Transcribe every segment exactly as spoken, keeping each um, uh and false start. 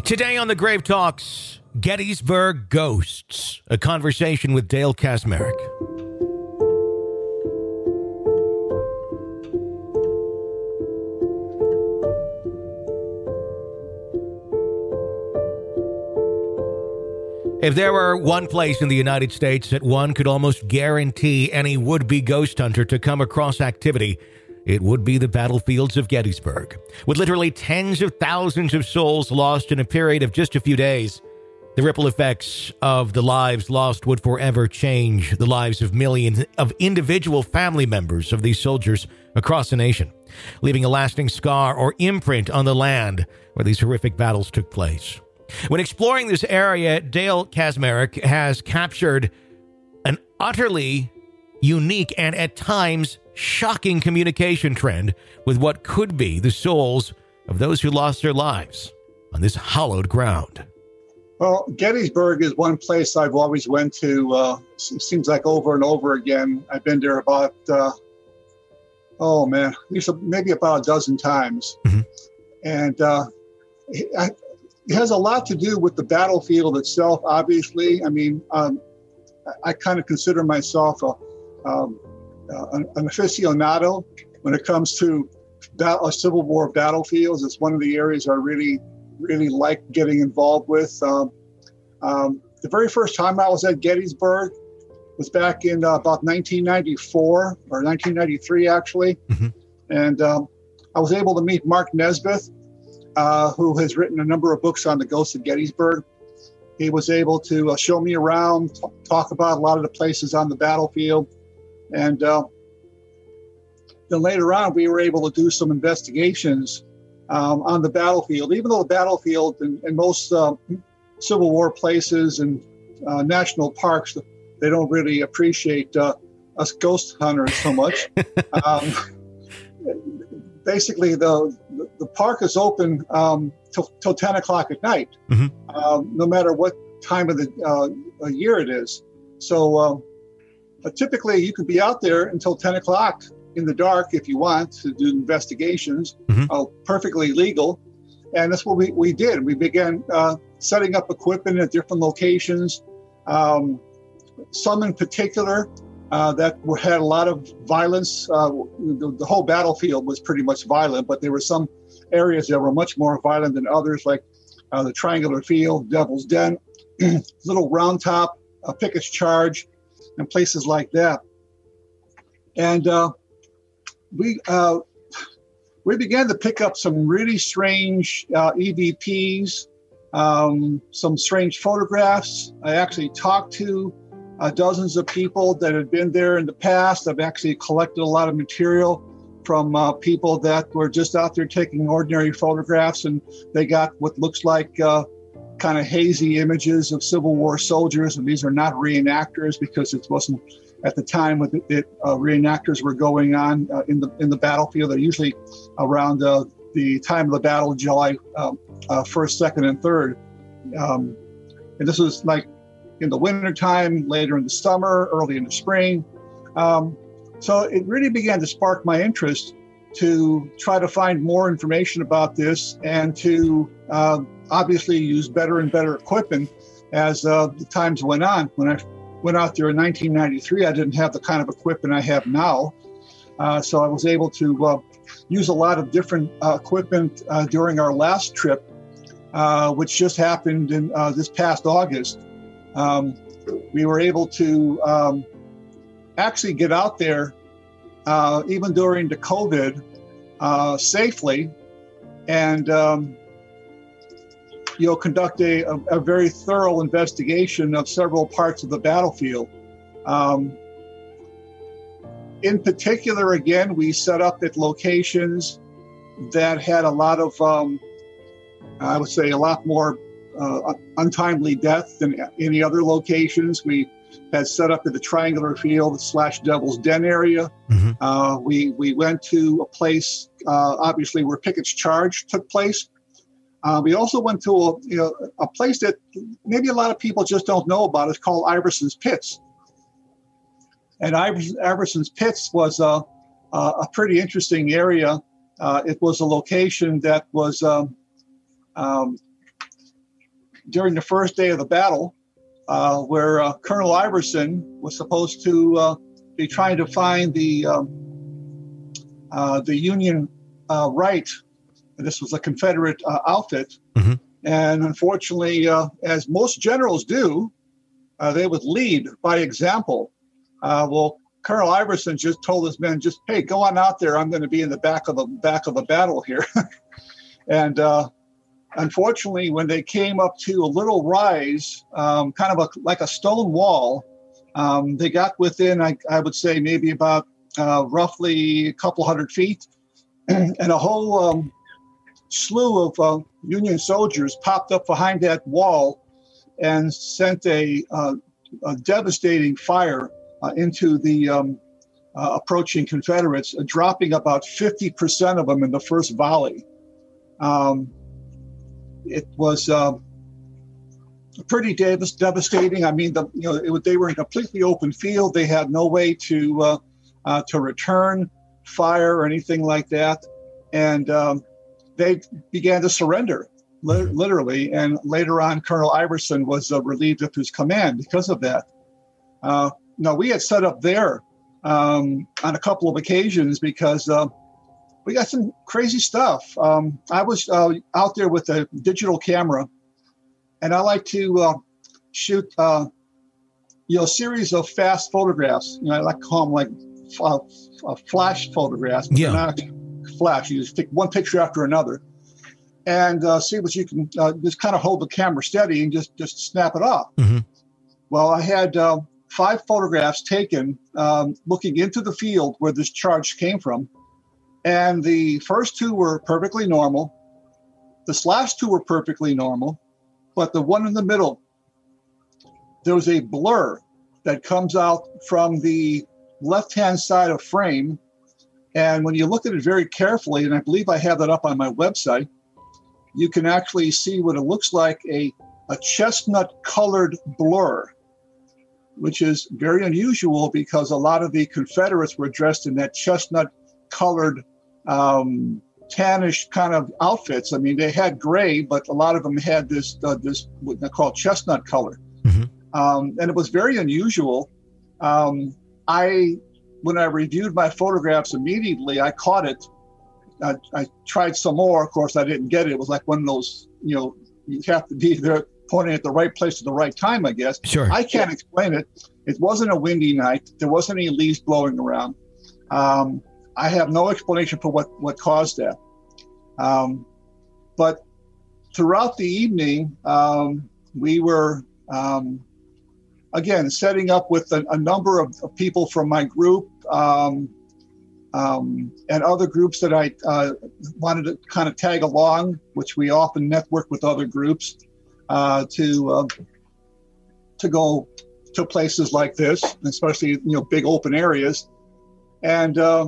Today on the Grave Talks, Gettysburg Ghosts, a conversation with Dale Kaczmarek. If there were one place in the United States that one could almost guarantee any would-be ghost hunter to come across activity, it would be the battlefields of Gettysburg. With literally tens of thousands of souls lost in a period of just a few days, the ripple effects of the lives lost would forever change the lives of millions of individual family members of these soldiers across the nation, leaving a lasting scar or imprint on the land where these horrific battles took place. When exploring this area, Dale Kaczmarek has captured an utterly unique and at times shocking communication trend with what could be the souls of those who lost their lives on this hallowed ground. Well, Gettysburg is one place I've always went to. Uh, seems like over and over again. I've been there about, uh, oh man, at least maybe about a dozen times. Mm-hmm. And uh, I, it has a lot to do with the battlefield itself, obviously. I mean, um, I, I kind of consider myself a, um, uh, an, an aficionado when it comes to battle, uh, Civil War battlefields. It's one of the areas I really, really like getting involved with. Um, um, the very first time I was at Gettysburg was back in uh, about nineteen ninety-four or nineteen ninety-three, actually. Mm-hmm. And um, I was able to meet Mark Nesbitt, Uh, who has written a number of books on the ghosts of Gettysburg. He was able to uh, show me around, t- talk about a lot of the places on the battlefield. And uh, then later on, we were able to do some investigations um, on the battlefield, even though the battlefield and, and most uh, Civil War places and uh, national parks, they don't really appreciate uh, us ghost hunters so much. um, Basically, the the park is open um, till, till ten o'clock at night, mm-hmm. um, no matter what time of the uh, year it is. So uh, uh, typically, you could be out there until ten o'clock in the dark if you want to do investigations, mm-hmm. uh, perfectly legal. And that's what we, we did. We began uh, setting up equipment at different locations, um, some in particular Uh, that had a lot of violence. Uh, the, the whole battlefield was pretty much violent, but there were some areas that were much more violent than others, like uh, the Triangular Field, Devil's Den, Little Round Top, uh, Pickett's Charge, and places like that. And uh, we uh, we began to pick up some really strange uh, E V Ps, um, some strange photographs. I actually talked to Uh, dozens of people that had been there in the past. I've actually collected a lot of material from uh, people that were just out there taking ordinary photographs, and they got what looks like uh, kind of hazy images of Civil War soldiers. And these are not reenactors, because it wasn't at the time when it, it, uh, reenactors were going on uh, in the in the battlefield. They're usually around uh, the time of the battle, July um, uh, first, second, and third. Um, and this was like in the wintertime, later in the summer, early in the spring. Um, so it really began to spark my interest to try to find more information about this and to uh, obviously use better and better equipment as uh, the times went on. When I went out there in nineteen ninety-three, I didn't have the kind of equipment I have now. Uh, so I was able to uh, use a lot of different uh, equipment uh, during our last trip, uh, which just happened in uh, this past August. Um, we were able to um, actually get out there, uh, even during the COVID, uh, safely, and um, you know, conduct a, a, a very thorough investigation of several parts of the battlefield. Um, in particular, again, we set up at locations that had a lot of, um, I would say, a lot more Uh, untimely death than any other locations. We had set up at the Triangular Field slash Devil's Den area. Mm-hmm. Uh, we we went to a place, uh, obviously, where Pickett's Charge took place. Uh, we also went to a, you know, a place that maybe a lot of people just don't know about. It's called Iverson's Pits. And Iverson, Iverson's Pits was a, a pretty interesting area. Uh, it was a location that was um, um, during the first day of the battle, uh, where uh, Colonel Iverson was supposed to uh, be trying to find the um, uh, the Union uh, right. And this was a Confederate uh, outfit. Mm-hmm. And unfortunately, uh, as most generals do, uh, they would lead by example. Uh, well, Colonel Iverson just told his men, just, hey, go on out there. I'm going to be in the back of the back of the battle here. and uh, unfortunately, when they came up to a little rise, um, kind of a, like a stone wall, um, they got within, I, I would say, maybe about uh, roughly a couple hundred feet. and a whole um, slew of uh, Union soldiers popped up behind that wall and sent a, uh, a devastating fire Uh, into the um, uh, approaching Confederates, uh, dropping about fifty percent of them in the first volley. Um, it was uh, pretty dev- devastating. I mean, the, you know, it, they were in a completely open field. They had no way to uh, uh, to return fire or anything like that, and um, they began to surrender, li- literally. And later on, Colonel Iverson was uh, relieved of his command because of that. Uh, No, we had set up there um, on a couple of occasions because uh, we got some crazy stuff. Um, I was uh, out there with a digital camera, and I like to uh, shoot, uh, you know, a series of fast photographs. You know, I like to call them like uh, uh, flash photographs. But yeah. They're not flash. You just take one picture after another, and uh, see what you can. Uh, just kind of hold the camera steady and just just snap it off. Mm-hmm. Well, I had. Uh, Five photographs taken um, looking into the field where this charge came from. And the first two were perfectly normal. This last two were perfectly normal. But the one in the middle, there was a blur that comes out from the left-hand side of frame. And when you look at it very carefully, and I believe I have that up on my website, you can actually see what it looks like, a, a chestnut-colored blur, which is very unusual because a lot of the Confederates were dressed in that chestnut-colored, um, tannish kind of outfits. I mean, they had gray, but a lot of them had this uh, this what they call chestnut color, mm-hmm. um, and it was very unusual. Um, I, when I reviewed my photographs immediately, I caught it. I, I tried some more. Of course, I didn't get it. It was like one of those, you know, you have to be there, pointing at the right place at the right time, I guess. Sure. I can't explain it. It wasn't a windy night. There wasn't any leaves blowing around. Um, I have no explanation for what, what caused that. Um, but throughout the evening, um, we were, um, again, setting up with a, a number of, of people from my group um, um, and other groups that I uh, wanted to kind of tag along, which we often network with other groups. Uh, to uh, to go to places like this, especially you know big open areas, and uh,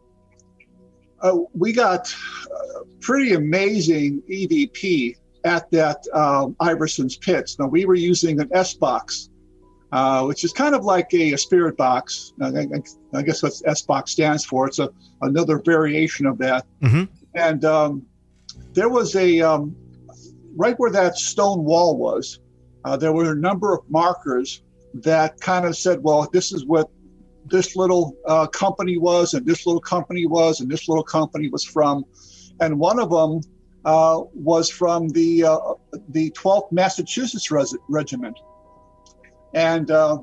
uh, we got uh, pretty amazing E V P at that uh, Iverson's pits. Now we were using an S box, uh, which is kind of like a, a spirit box. I, I, I guess what S box stands for. It's a another variation of that, mm-hmm. and um, there was a. Um, Right where that stone wall was, uh, there were a number of markers that kind of said, well, this is what this little uh, company was, and this little company was, and this little company was from. And one of them uh, was from the uh, the twelfth Massachusetts Res- Regiment. And uh,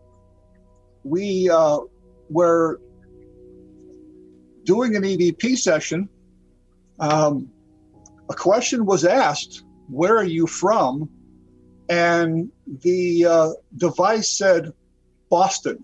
we uh, were doing an E V P session. Um, a question was asked, where are you from? And the uh, device said Boston,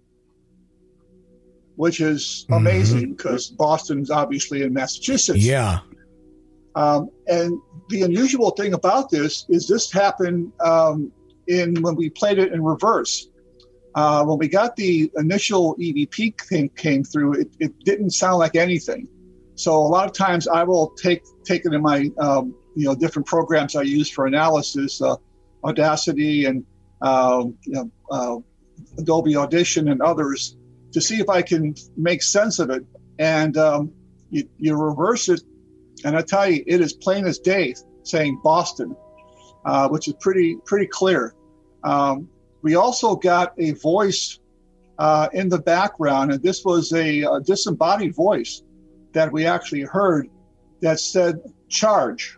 which is amazing because mm-hmm. Boston's obviously in Massachusetts. Yeah. Um, and the unusual thing about this is this happened um, in when we played it in reverse. Uh, when we got the initial E V P thing came through, it, it didn't sound like anything. So a lot of times I will take take it in my um, you know different programs I use for analysis, uh, Audacity and uh, you know, uh, Adobe Audition and others, to see if I can make sense of it. And um, you, you reverse it, and I tell you, it is plain as day saying Boston. uh, which is pretty pretty clear. Um, we also got a voice uh, in the background, and this was a, a disembodied voice that we actually heard that said "charge,"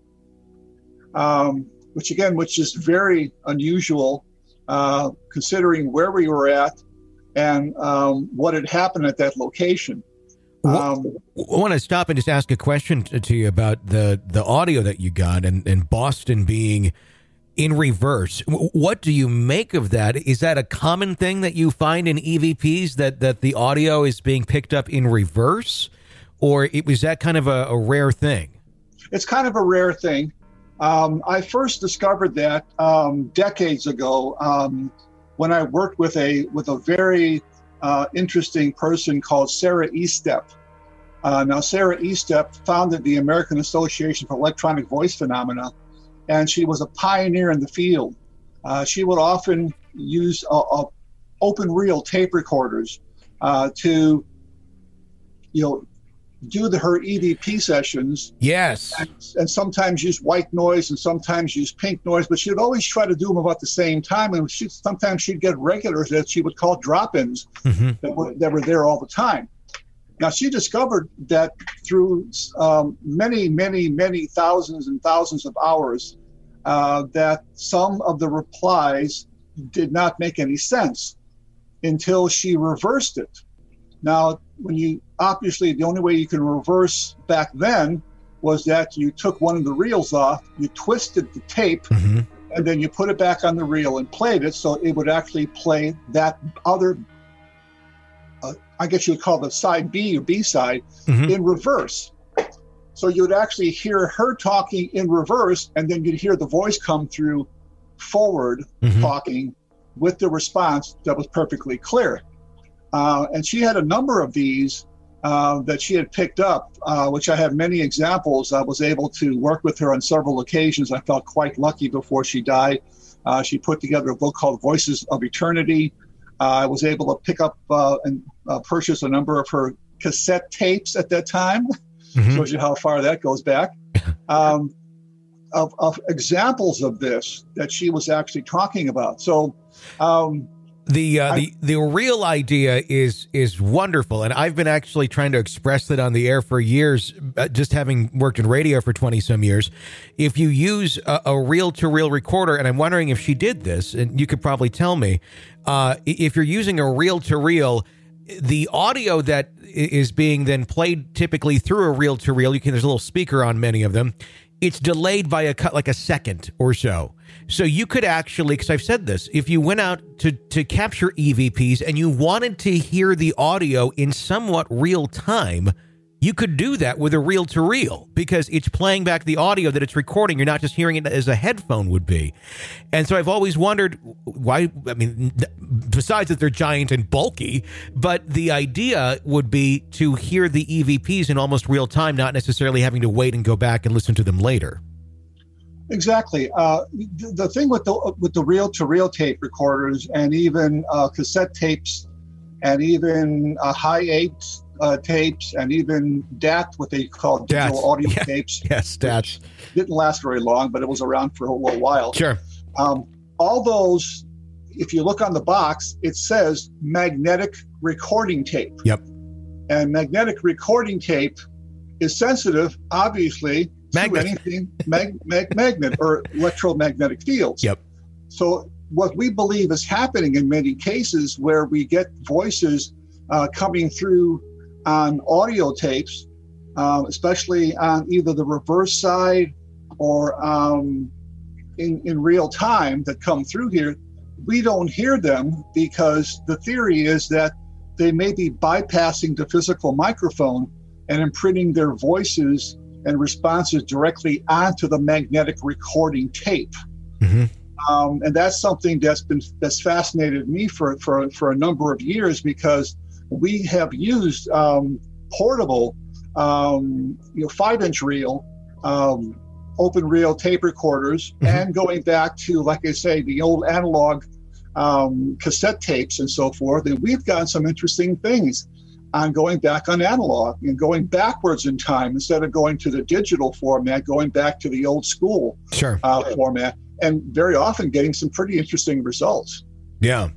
um, which again, which is very unusual uh, considering where we were at and um, what had happened at that location. Um, I want to stop and just ask a question to you about the, the audio that you got and, and Boston being in reverse. What do you make of that? Is that a common thing that you find in E V Ps, that, that the audio is being picked up in reverse? Or it, was that kind of a, a rare thing? It's kind of a rare thing. Um, I first discovered that um, decades ago um, when I worked with a with a very uh, interesting person called Sarah Estep. Uh, now, Sarah Estep founded the American Association for Electronic Voice Phenomena, and she was a pioneer in the field. Uh, she would often use uh, uh, open reel tape recorders uh, to, you know, do the, her E V P sessions. Yes. And, and sometimes use white noise and sometimes use pink noise, but she would always try to do them about the same time. And she, sometimes she'd get regulars that she would call drop-ins mm-hmm. that, were, that were there all the time. Now, she discovered that through um, many, many, many thousands and thousands of hours uh, that some of the replies did not make any sense until she reversed it. Now, when you obviously the only way you can reverse back then was that you took one of the reels off, you twisted the tape, mm-hmm. and then you put it back on the reel and played it, so it would actually play that other, uh, I guess you would call the side B or B side, mm-hmm. in reverse. So you would actually hear her talking in reverse, and then you'd hear the voice come through forward mm-hmm. talking with the response that was perfectly clear. Uh, and she had a number of these uh, that she had picked up, uh, which I have many examples. I was able to work with her on several occasions. I felt quite lucky before she died. Uh, she put together a book called Voices of Eternity. Uh, I was able to pick up uh, and uh, purchase a number of her cassette tapes at that time. Mm-hmm. Shows you how far that goes back. Um, of, of examples of this that she was actually talking about. So, um, The uh, the the real idea is is wonderful, and I've been actually trying to express that on the air for years, just having worked in radio for twenty some years. If you use a, a reel-to-reel recorder, and I'm wondering if she did this, and you could probably tell me, uh, if you're using a reel-to-reel, the audio that is being then played typically through a reel-to-reel, you can there's a little speaker on many of them. It's delayed by a cut like a second or so. So you could actually, because I've said this, if you went out to, to capture E V Ps and you wanted to hear the audio in somewhat real time, you could do that with a reel-to-reel because it's playing back the audio that it's recording. You're not just hearing it as a headphone would be. And so I've always wondered why, I mean, besides that they're giant and bulky, but the idea would be to hear the E V Ps in almost real time, not necessarily having to wait and go back and listen to them later. Exactly. Uh, the thing with the with the reel-to-reel tape recorders and even uh, cassette tapes and even uh, high eight uh, tapes and even D A T, what they call digital D A T. audio yeah. tapes. Yes, D A T. Didn't last very long, but it was around for a little while. Sure. Um, all those, if you look on the box, it says magnetic recording tape. Yep. And magnetic recording tape is sensitive, obviously, Magnet. to anything mag, mag, magnet or electromagnetic fields. Yep. So what we believe is happening in many cases where we get voices uh, coming through on audio tapes, um, especially on either the reverse side or um, in, in real time that come through here, we don't hear them because the theory is that they may be bypassing the physical microphone and imprinting their voices and responses directly onto the magnetic recording tape. Mm-hmm. Um, and that's something that's been that's fascinated me for, for, for a number of years because we have used um, portable, um, you know, five-inch reel, um, open reel tape recorders, mm-hmm. and going back to, like I say, the old analog um, cassette tapes and so forth. And we've gotten some interesting things. on going back on analog and going backwards in time instead of going to the digital format, going back to the old school sure. uh, format, and very often getting some pretty interesting results. Yeah.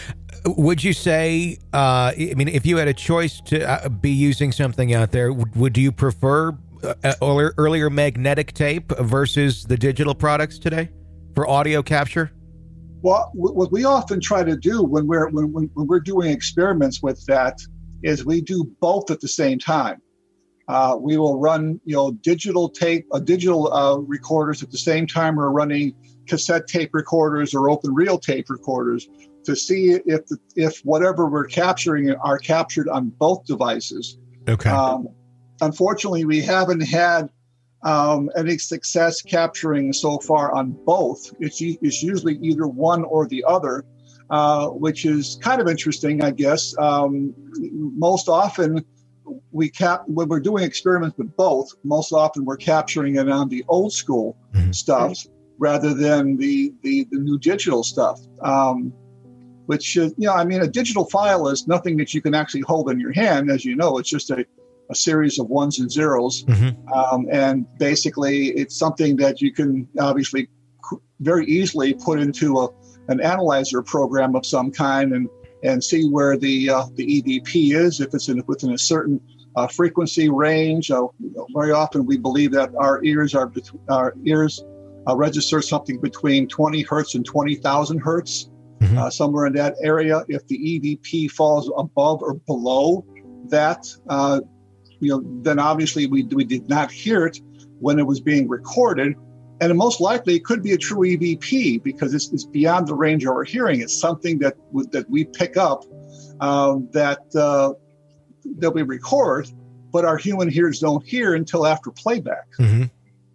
Would you say, uh, I mean, if you had a choice to uh, be using something out there, would, would you prefer uh, earlier, earlier magnetic tape versus the digital products today for audio capture? Well, what we often try to do when we're when, when we're doing experiments with that is we do both at the same time. Uh, we will run, you know, digital tape, uh, digital uh, recorders at the same time we're running cassette tape recorders or open reel tape recorders to see if the, if whatever we're capturing are captured on both devices. Okay. Um, unfortunately, we haven't had um, any success capturing so far on both. It's, it's usually either one or the other, uh, which is kind of interesting, I guess. Um, most often, we cap when we're doing experiments with both. Most often, we're capturing it on the old school mm-hmm. stuff rather than the the, the new digital stuff. Um, which is, you know, I mean, a digital file is nothing that you can actually hold in your hand, as you know. It's just a, a series of ones and zeros. Mm-hmm. Um, and basically, it's something that you can obviously very easily put into a, an analyzer program of some kind and, and see where the uh, the E V P is, if it's in, within a certain uh, frequency range. Uh, very often, we believe that our ears are our ears uh, register something between twenty hertz and twenty thousand hertz. Mm-hmm. Uh, somewhere in that area. If the E V P falls above or below that, uh, you know, then obviously we we did not hear it when it was being recorded, and most likely it could be a true E V P because it's, it's beyond the range of our hearing. It's something that that we pick up um, that uh, that we record, but our human ears don't hear until after playback. Mm-hmm.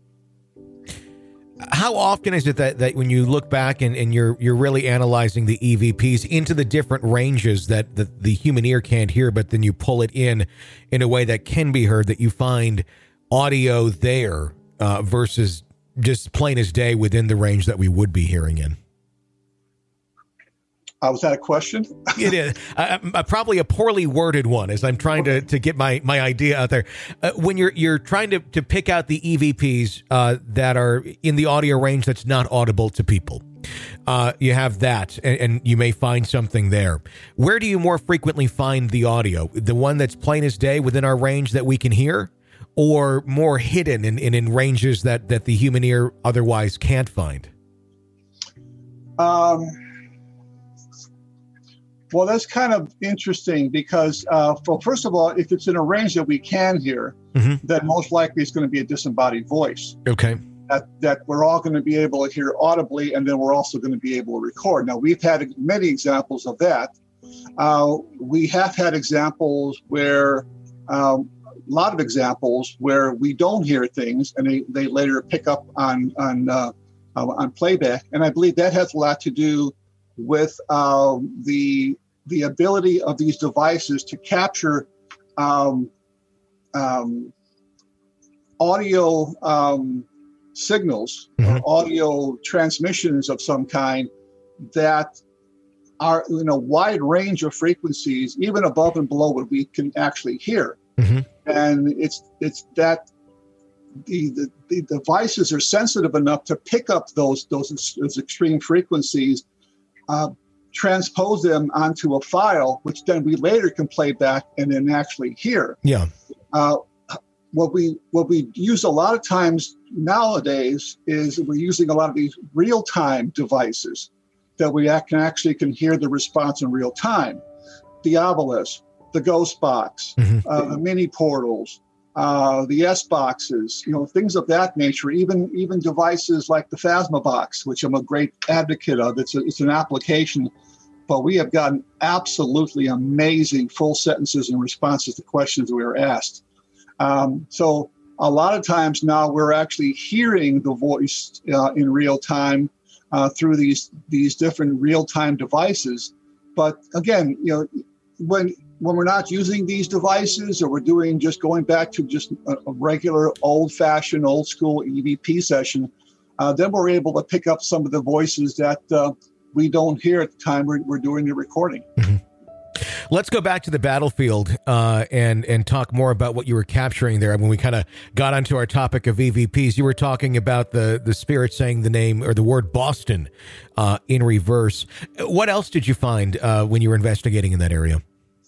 How often is it that, that when you look back and, and you're you're really analyzing the E V Ps into the different ranges that the, the human ear can't hear, but then you pull it in in a way that can be heard, that you find audio there uh, versus just plain as day within the range that we would be hearing in? Uh, was that a question? It is uh, uh, probably a poorly worded one, as I'm trying to, to get my, my idea out there. Uh, when you're you're trying to, to pick out the E V Ps uh, that are in the audio range that's not audible to people, uh, you have that, and, and you may find something there. Where do you more frequently find the audio? The one that's plain as day within our range that we can hear, or more hidden in, in, in ranges that, that the human ear otherwise can't find? Um. Well, that's kind of interesting because, uh, well, first of all, if it's in a range that we can hear, mm-hmm. then most likely it's going to be a disembodied voice. Okay. That that we're all going to be able to hear audibly, and then we're also going to be able to record. Now, we've had many examples of that. Uh, we have had examples where, um, a lot of examples where we don't hear things, and they, they later pick up on on uh, on playback. And I believe that has a lot to do with uh, the the ability of these devices to capture um, um, audio um, signals mm-hmm. or audio transmissions of some kind that are in a wide range of frequencies, even above and below what we can actually hear. Mm-hmm. And it's it's that the, the the devices are sensitive enough to pick up those those, those extreme frequencies. Uh, transpose them onto a file, which then we later can play back and then actually hear. Yeah. Uh, what we what we use a lot of times nowadays is we're using a lot of these real-time devices that we can actually can hear the response in real time. The Ovilus, the Ghost Box, mm-hmm. uh, the mini portals, Uh, the S boxes, you know, things of that nature, even even devices like the Phasma box, which I'm a great advocate of. It's a, it's an application, but we have gotten absolutely amazing full sentences and responses to questions we were asked. Um, so a lot of times now we're actually hearing the voice uh, in real time uh, through these these different real time devices. But again, you know, when when we're not using these devices, or we're doing just going back to just a, a regular old-fashioned, old-school E V P session, uh, then we're able to pick up some of the voices that uh, we don't hear at the time we're, we're doing the recording. Mm-hmm. Let's go back to the battlefield uh, and and talk more about what you were capturing there. When we kind of got onto our topic of E V Ps, you were talking about the the Spirit saying the name or the word Boston uh, in reverse. What else did you find uh, when you were investigating in that area?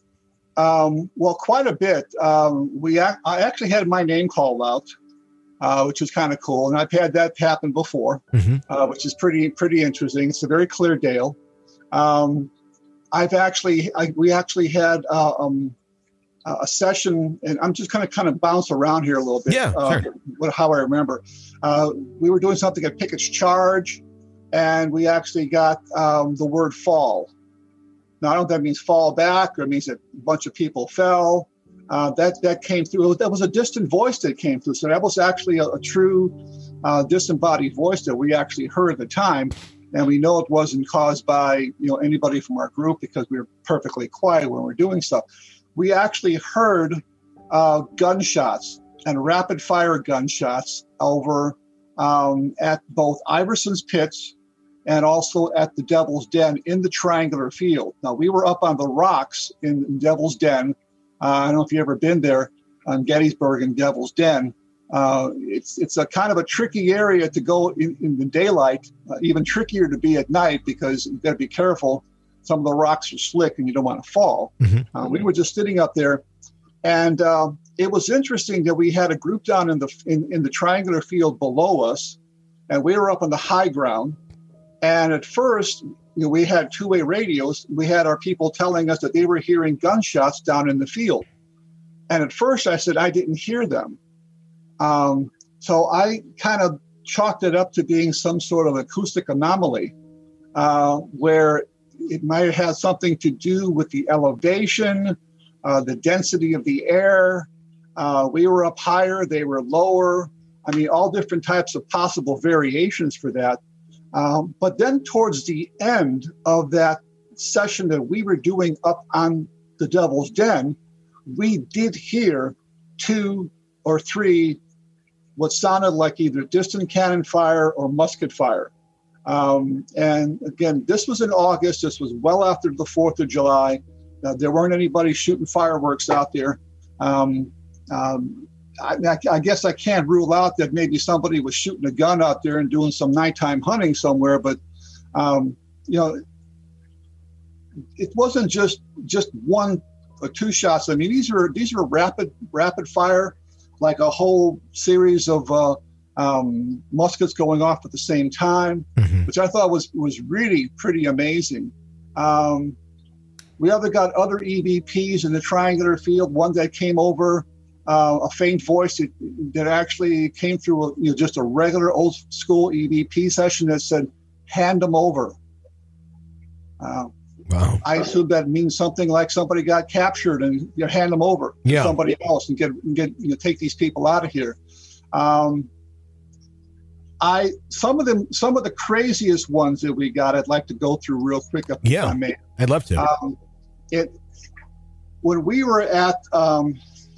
Um, well, quite a bit. Um, we ac- I actually had my name called out, uh, which was kind of cool, and I've had that happen before, mm-hmm. uh, which is pretty pretty interesting. It's a very clear Dale. Um, I've actually, I, we actually had uh, um, a session, and I'm just kind of kind of bounce around here a little bit. Yeah, uh, sure. what, how I remember, uh, we were doing something at Pickett's Charge, and we actually got um, the word fall. Now I don't know if that means fall back or it means that a bunch of people fell. Uh, that that came through. That was a distant voice that came through. So that was actually a, a true uh, disembodied voice that we actually heard at the time. And we know it wasn't caused by, you know, anybody from our group because we were perfectly quiet when we were doing stuff. We actually heard uh, gunshots and rapid fire gunshots over um, at both Iverson's Pits and also at the Devil's Den in the triangular field. Now, we were up on the rocks in, in Devil's Den. Uh, I don't know if you've ever been there on Gettysburg and Devil's Den. Uh, it's it's a kind of a tricky area to go in, in the daylight, uh, even trickier to be at night because you've got to be careful. Some of the rocks are slick and you don't want to fall. Mm-hmm. Uh, we were just sitting up there, and uh, it was interesting that we had a group down in the in, in the triangular field below us, and we were up on the high ground. And at first, you know, we had two-way radios. We had our people telling us that they were hearing gunshots down in the field. And at first, I said I didn't hear them. Um, so I kind of chalked it up to being some sort of acoustic anomaly, uh, where it might have had something to do with the elevation, uh, the density of the air. Uh, we were up higher, they were lower. I mean, all different types of possible variations for that. Um, but then towards the end of that session that we were doing up on the Devil's Den, we did hear two or three what sounded like either distant cannon fire or musket fire. Um, and again, this was in August. This was well after the fourth of July. Uh, there weren't anybody shooting fireworks out there. Um, um, I, I guess I can't rule out that maybe somebody was shooting a gun out there and doing some nighttime hunting somewhere. But, um, you know, it wasn't just just one or two shots. I mean, these are these are rapid rapid fire. Like a whole series of uh, um, muskets going off at the same time, mm-hmm. which I thought was was really pretty amazing. Um, we other got other E V Ps in the triangular field. One that came over, uh, a faint voice that, that actually came through a, you know, just a regular old school E V P session that said, "Hand them over." Uh, Wow. I assume that means something like somebody got captured and you hand them over yeah. to somebody else and get get you know take these people out of here. Um, I some of them some of the craziest ones that we got I'd like to go through real quick. If yeah, I may. I'd love to. Um, it when we were at um,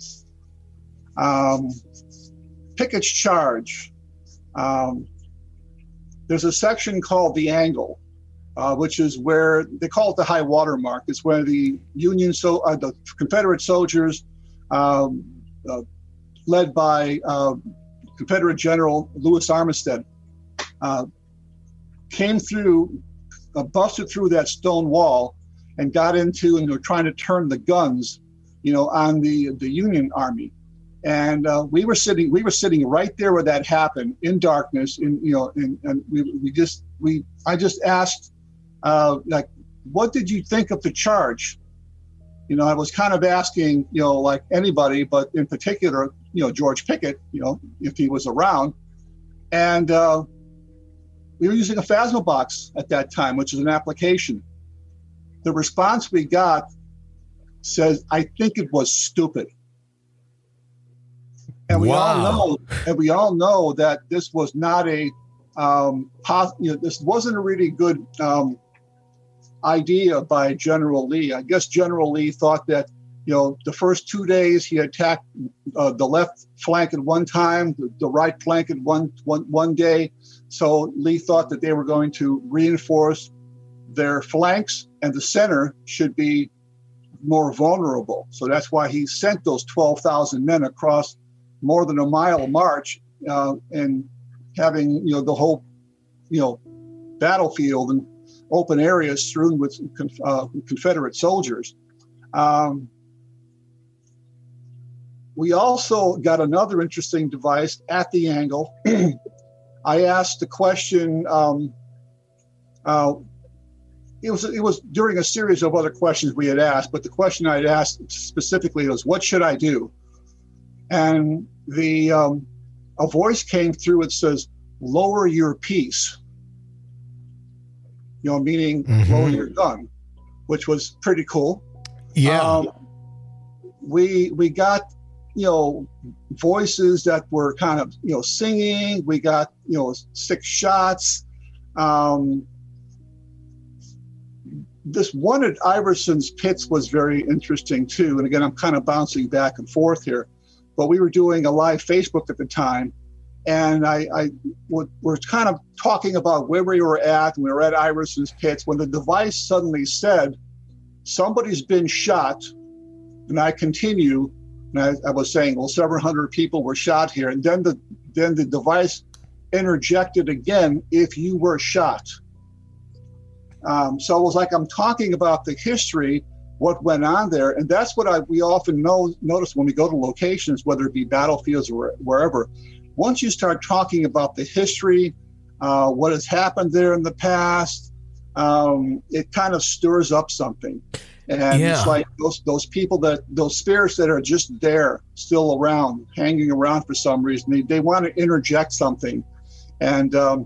um, Pickett's Charge, um, there's a section called the Angle. Uh, which is where they call it the high water mark. It's where the Union, so uh, the Confederate soldiers, um, uh, led by uh, Confederate General Louis Armistead, uh, came through, uh, busted through that stone wall, and got into and were trying to turn the guns, you know, on the the Union Army. And uh, we were sitting, we were sitting right there where that happened in darkness. In you know, in, and we we just we I just asked. Uh, like, what did you think of the charge? You know, I was kind of asking, you know, like anybody, but in particular, you know, George Pickett, you know, if he was around. And uh, we were using a Phasma box at that time, which is an application. The response we got says, "I think it was stupid." And we wow. all know, and we all know that this was not a, um, pos- you know, this wasn't a really good um, idea by General Lee. I guess General Lee thought that, you know, the first two days he attacked uh, the left flank at one time, the, the right flank at one, one, one day. So Lee thought that they were going to reinforce their flanks, and the center should be more vulnerable. So that's why he sent those twelve thousand men across more than a mile march, uh, and having, you know, the whole, you know, battlefield and open areas strewn with uh, Confederate soldiers. Um, we also got another interesting device at the angle. I asked the question, um, uh, it was it was during a series of other questions we had asked, but the question I had asked specifically was, what should I do? And the um, a voice came through. It says, lower your piece, you know, meaning mm-hmm. lower your gun, which was pretty cool. Yeah. Um, we we got, you know, voices that were kind of, you know, singing. We got, you know, six shots. Um, this one at Iverson's Pits was very interesting too. And again, I'm kind of bouncing back and forth here, but we were doing a live Facebook at the time. And I, I w- were kind of talking about where we were at, and we were at Iverson's Pits when the device suddenly said, somebody's been shot. And I continue, and I, I was saying, well, several hundred people were shot here. And then the then the device interjected again, if you were shot. Um, so it was like I'm talking about the history, what went on there. And that's what I we often know, notice when we go to locations, whether it be battlefields or wherever. Once you start talking about the history, uh, what has happened there in the past, um, it kind of stirs up something. And yeah. It's like those those people, that those spirits that are just there, still around, hanging around for some reason, they, they want to interject something. And um,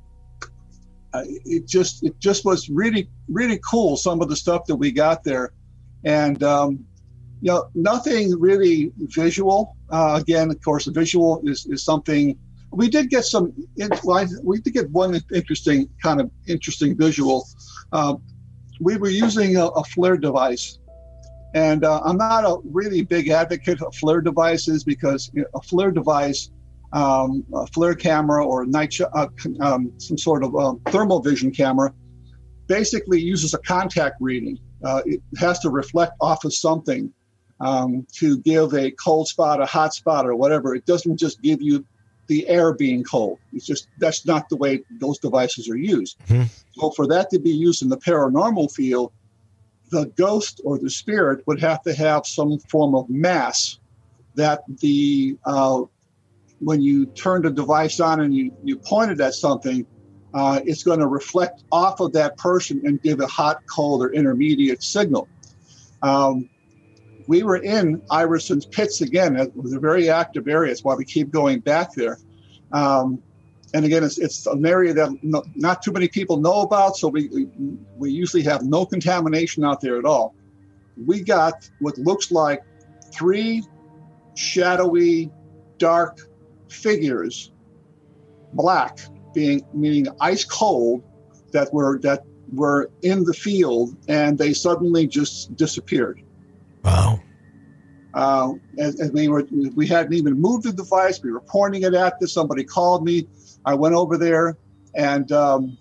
it just it just was really, really cool, some of the stuff that we got there. And, um, you know, nothing really visual. Uh, again, of course, the visual is, is something we did get some. We did get one interesting kind of interesting visual. Uh, we were using a, a FLIR device, and uh, I'm not a really big advocate of FLIR devices because you know, a FLIR device, um, a FLIR camera or night sh- uh, um, some sort of um, thermal vision camera, basically uses a contact reading. Uh, it has to reflect off of something. Um, to give a cold spot, a hot spot, or whatever. It doesn't just give you the air being cold. It's just, that's not the way those devices are used. Mm-hmm. So for that to be used in the paranormal field, the ghost or the spirit would have to have some form of mass that the, uh, when you turn the device on and you, you point it at something, uh, it's going to reflect off of that person and give a hot, cold, or intermediate signal. Um, We were in Iverson's Pits again. It was a very active area. That's why we keep going back there. Um, and again, it's, it's an area that no, not too many people know about, so we, we we usually have no contamination out there at all. We got what looks like three shadowy, dark figures, black, being meaning ice cold, that were that were in the field, and they suddenly just disappeared. Wow. Uh, and, and we were, we hadn't even moved the device. We were pointing it at this. Somebody called me. I went over there and um,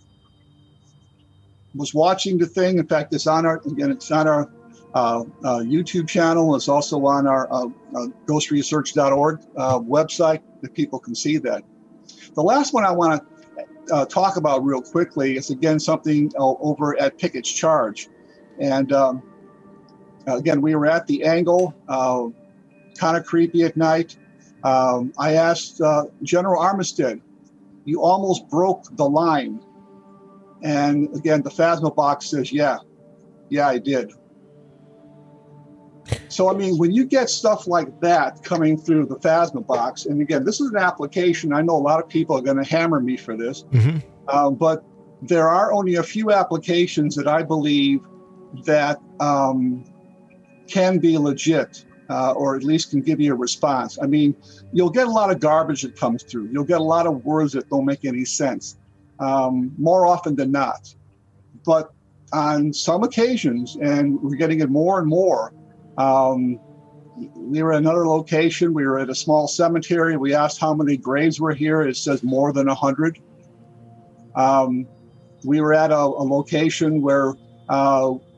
was watching the thing. In fact, it's on our, again, it's on our uh, uh, YouTube channel. It's also on our uh, uh, ghost research dot org uh, website that people can see that. The last one I want to uh, talk about real quickly is, again, something uh, over at Pickett's Charge. And, um, Uh, again, we were at the angle, uh, kind of creepy at night. Um, I asked uh, General Armistead, you almost broke the line. And again, the Phasma box says, yeah, yeah, I did. So, I mean, when you get stuff like that coming through the Phasma box, and again, this is an application, I know a lot of people are going to hammer me for this, mm-hmm. uh, but there are only a few applications that I believe that um, can be legit, uh, or at least can give you a response. I mean, you'll get a lot of garbage that comes through. You'll get a lot of words that don't make any sense, um, more often than not. But on some occasions, and we're getting it more and more, um, we were at another location. We were at a small cemetery. We asked how many graves were here. It says more than one hundred. Um, we were at a, a location where uh,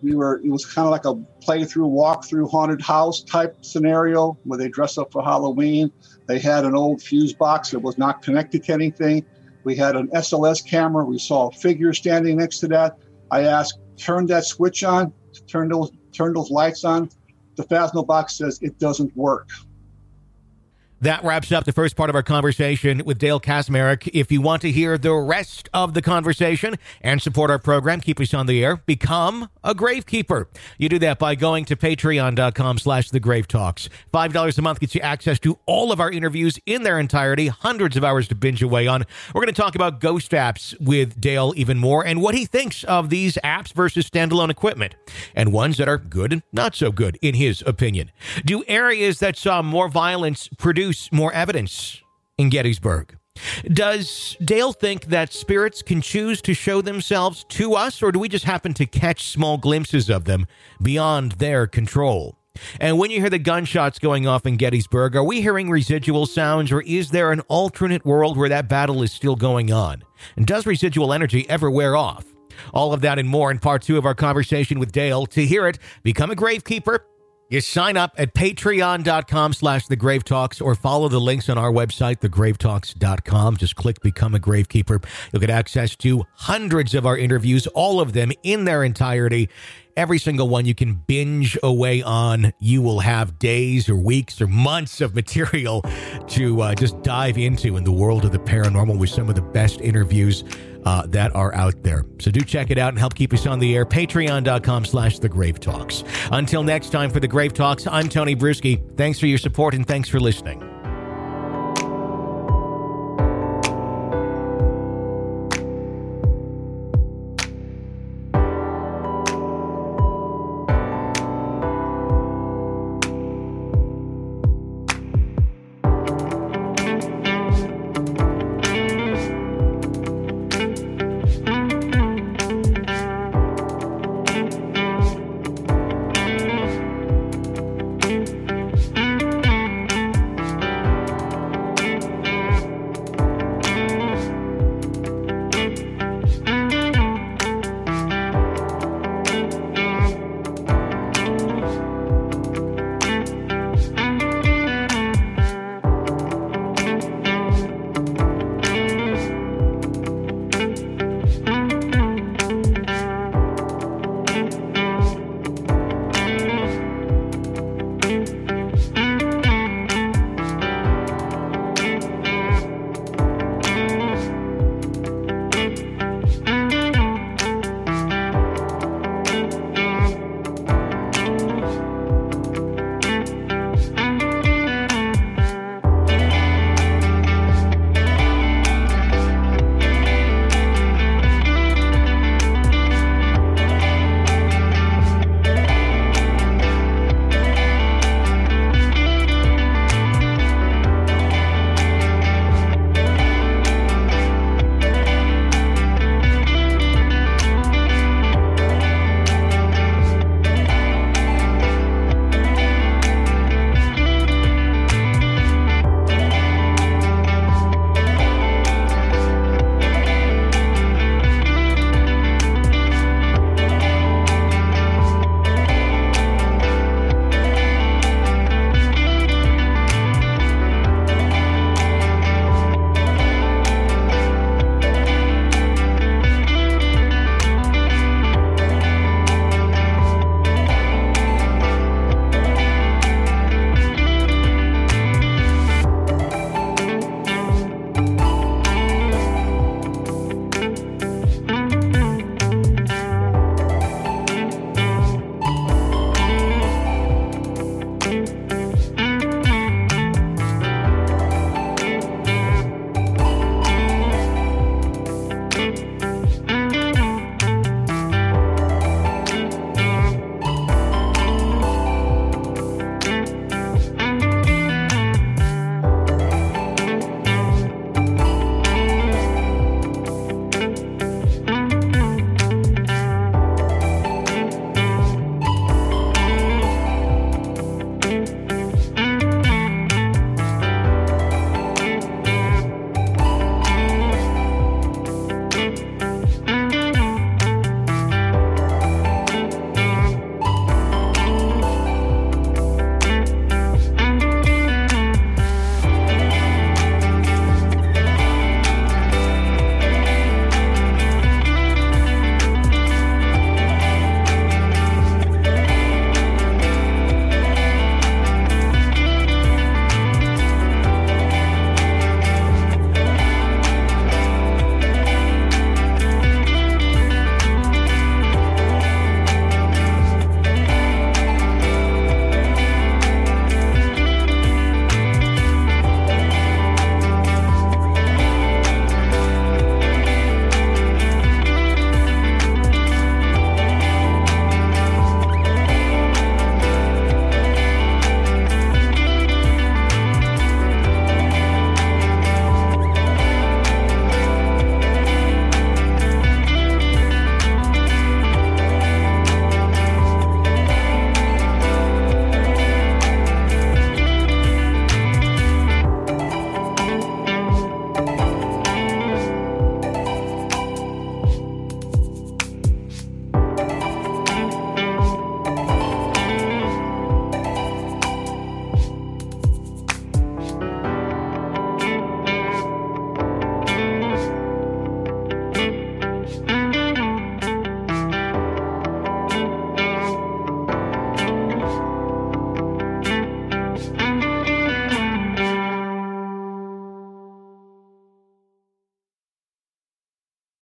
we were, it was kind of like a playthrough, walk-through haunted house type scenario where they dress up for Halloween. They had an old fuse box that was not connected to anything. We had an S L S camera. We saw a figure standing next to that. I asked, turn that switch on, turn those, turn those lights on. The Phasma box says it doesn't work. That wraps up the first part of our conversation with Dale Kaczmarek. If you want to hear the rest of the conversation and support our program, keep us on the air, become a Gravekeeper. You do that by going to patreon.com slash the Grave Talks. five dollars a month gets you access to all of our interviews in their entirety, hundreds of hours to binge away on. We're going to talk about ghost apps with Dale even more and what he thinks of these apps versus standalone equipment and ones that are good and not so good, in his opinion. Do areas that saw more violence produce more evidence in Gettysburg? Does Dale think that spirits can choose to show themselves to us, or do we just happen to catch small glimpses of them beyond their control? And when you hear the gunshots going off in Gettysburg, are we hearing residual sounds, or is there an alternate world where that battle is still going on? And does residual energy ever wear off? All of that and more in part two of our conversation with Dale. To hear it, become a Gravekeeper. You sign up at patreon.com slash the Grave Talks or follow the links on our website, the grave talks dot com. Just click Become a Gravekeeper. You'll get access to hundreds of our interviews, all of them in their entirety. Every single one you can binge away on. You will have days or weeks or months of material to uh, just dive into in the world of the paranormal with some of the best interviews uh, that are out there. So do check it out and help keep us on the air. Patreon.com slash The Grave Talks. Until next time for The Grave Talks, I'm Tony Bruschi. Thanks for your support and thanks for listening.